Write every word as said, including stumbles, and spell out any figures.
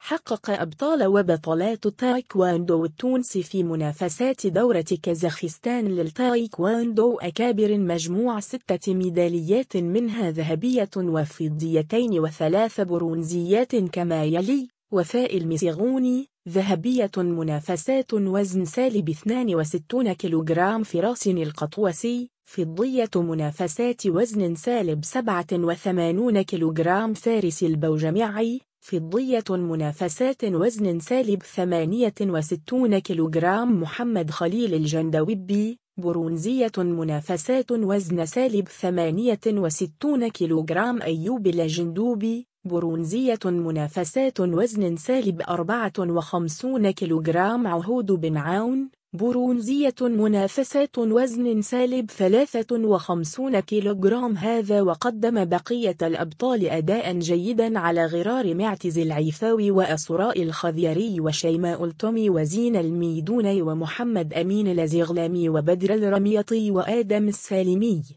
حقق أبطال وبطلات التايكواندو التونسي في منافسات دورة كازاخستان للتايكواندو أكابر مجموع ستة ميداليات، منها ذهبية وفضيتين وثلاث برونزيات كما يلي: وفاء المسيغوني ذهبية منافسات وزن سالب اثنين وستين كيلوغرام، فراس القطوسي فضية منافسات وزن سالب سبعة وثمانين كيلوغرام، فارس البوجمعي فضية منافسات وزن سالب ثمانية وستين كيلوغرام، محمد خليل الجندوبي برونزية منافسات وزن سالب ثمانية وستين كيلوغرام، أيوب الجندوبي برونزية منافسات وزن سالب أربعة وخمسين كيلوغرام، عهود بن عون برونزية منافسات وزن سالب ثلاثة وخمسين كيلوغرام. هذا وقدم بقية الأبطال أداء جيدا على غرار معتز العيفاوي وأسراء الخذيري وشيماء التومي وزين الميدوني ومحمد أمين الزغلامي وبدر الرميطي وآدم السالمي.